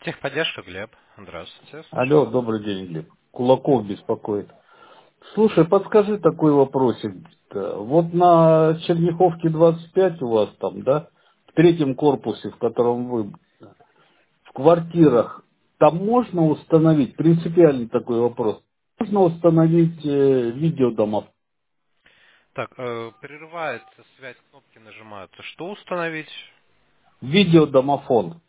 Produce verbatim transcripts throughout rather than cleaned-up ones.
Техподдержка, Глеб. Здравствуйте, Алло, слушаю вас. добрый день, Глеб. Кулаков беспокоит. Слушай, подскажи такой вопросик. Вот на Черняховке двадцать пять у вас там, да, в третьем корпусе, в котором вы, в квартирах, там можно установить, принципиальный такой вопрос, можно установить э, видеодомофон? Так, э, прерывается связь, кнопки нажимаются. Что установить? Видеодомофон.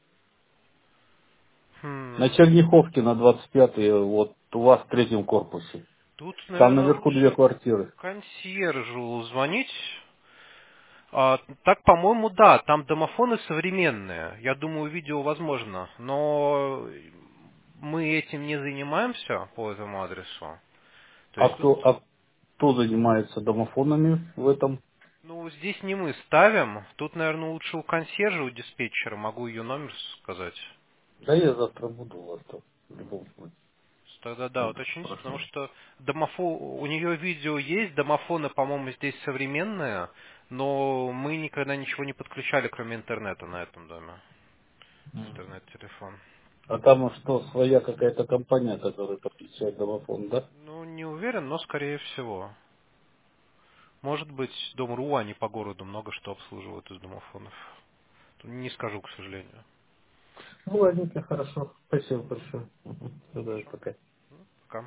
На Хм, Черняховке на двадцать пятой, вот у вас в третьем корпусе. тут, Там наверное, наверху две лучше квартиры. консьержу звонить. А, так, по-моему, да, там домофоны современные. Я думаю, видео возможно. Но мы этим не занимаемся по этому адресу. То А есть тут, кто, а кто занимается домофонами в этом? ну, здесь не мы ставим. Тут, наверное, лучше у консьержа, у диспетчера. Могу ее номер сказать. Да я завтра буду у вас там, в любом случае. Тогда да, Вот, уточните, потому прошу. что домофон, у нее видео есть, домофоны, по-моему, здесь современные, но мы никогда ничего не подключали, кроме интернета на этом доме. Интернет-телефон. А там что, своя какая-то компания, которая подключает домофон, да? Ну, не уверен, но скорее всего. Может быть, Дом.ру, они по городу много что обслуживают из домофонов. Не скажу, к сожалению. Ну, ладненько, хорошо. Спасибо большое. Мгм. Тогда Хорошо. пока. Пока.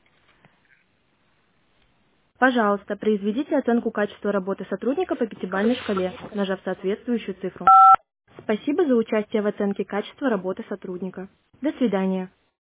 Пожалуйста, произведите оценку качества работы сотрудника по пятибалльной шкале, нажав соответствующую цифру. Спасибо за участие в оценке качества работы сотрудника. До свидания.